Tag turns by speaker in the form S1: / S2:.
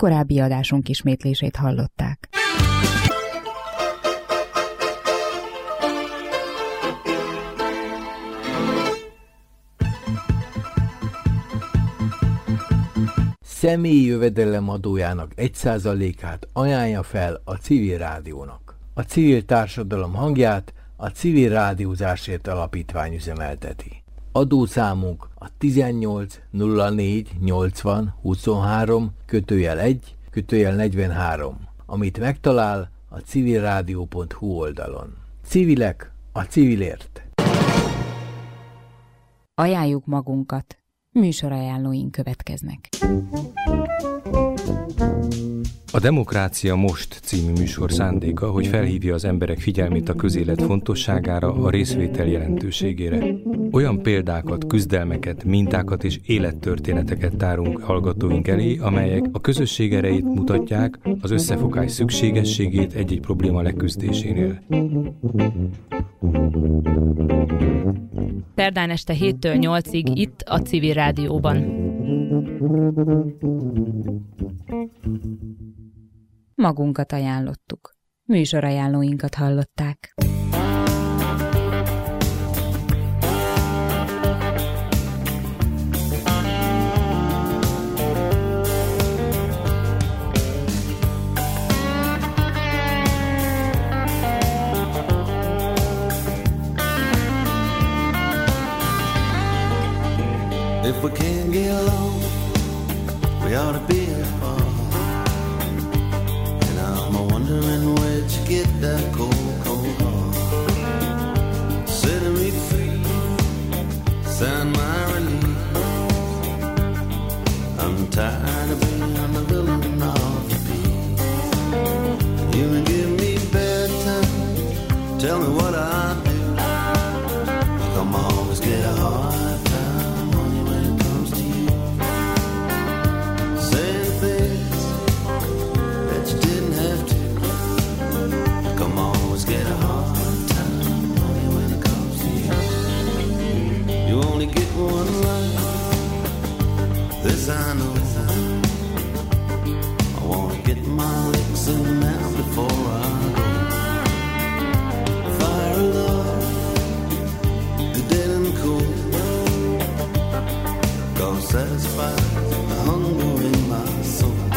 S1: korábbi adásunk ismétlését hallották.
S2: Személyi jövedelem adójának 1%-át ajánlja fel a Civil Rádiónak. A civil társadalom hangját a Civil Rádiózásért Alapítvány üzemelteti. Adószámunk a 18 04 80 23 /1/43, amit megtalál a civilradio.hu oldalon. Civilek a civilért.
S1: Ajánljuk magunkat. Műsorajánlóink következnek.
S3: A Demokrácia Most című műsor szándéka, hogy felhívja az emberek figyelmét a közélet fontosságára, a részvétel jelentőségére. Olyan példákat, küzdelmeket, mintákat és élettörténeteket tárunk hallgatóink elé, amelyek a közösség erejét mutatják, az összefogás szükségességét egy-egy probléma leküzdésénél.
S4: Szerdán este 7-től 8-ig itt a Civil Rádióban.
S1: Magunkat ajánlottuk. Műsorajánlóinkat hallották.
S5: If we can't get along, we ought to be apart. And I'm wondering where'd you get that cold, cold heart? Setting me free, sound my relief. I'm tired of being the villain of the piece. You can give me bad time, tell me what I do. Come always get a hard time, honey, when it comes to you. Saying things that you didn't have to. Come always get a hard time, honey, when it comes to you. You only get one life, this I know. I wanna get my licks in now before I go. Fire of love, the dead and cool, gonna satisfy